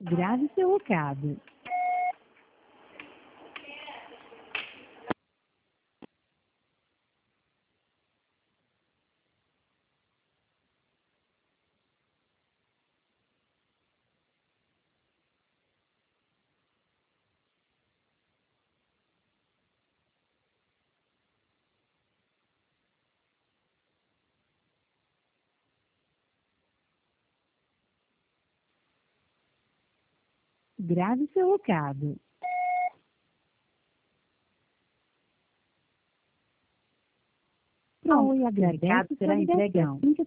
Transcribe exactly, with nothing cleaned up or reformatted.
Grave seu recado. Grave seu recado. Pronto, e agradece Recado sua será entregue ligação. assim que